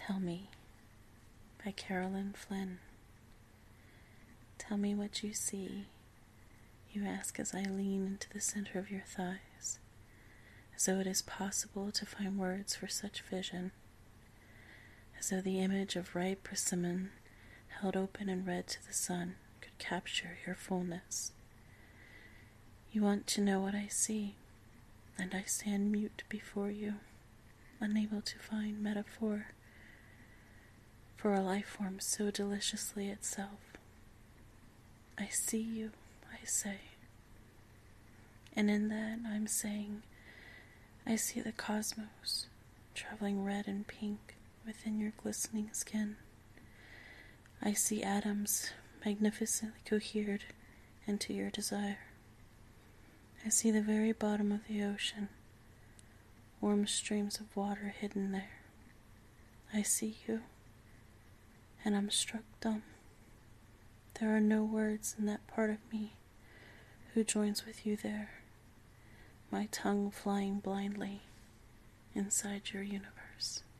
Tell Me by Carolyn Flynn. Tell me what you see, you ask as I lean into the center of your thighs, as though it is possible to find words for such vision, as though the image of ripe persimmon held open and red to the sun could capture your fullness. You want to know what I see, and I stand mute before you, unable to find metaphor for a life form so deliciously itself. I see you, I say. And in that I'm saying, I see the cosmos traveling red and pink within your glistening skin. I see atoms magnificently cohered into your desire. I see the very bottom of the ocean, warm streams of water hidden there. I see you, and I'm struck dumb. There are no words in that part of me who joins with you there, my tongue flying blindly inside your universe.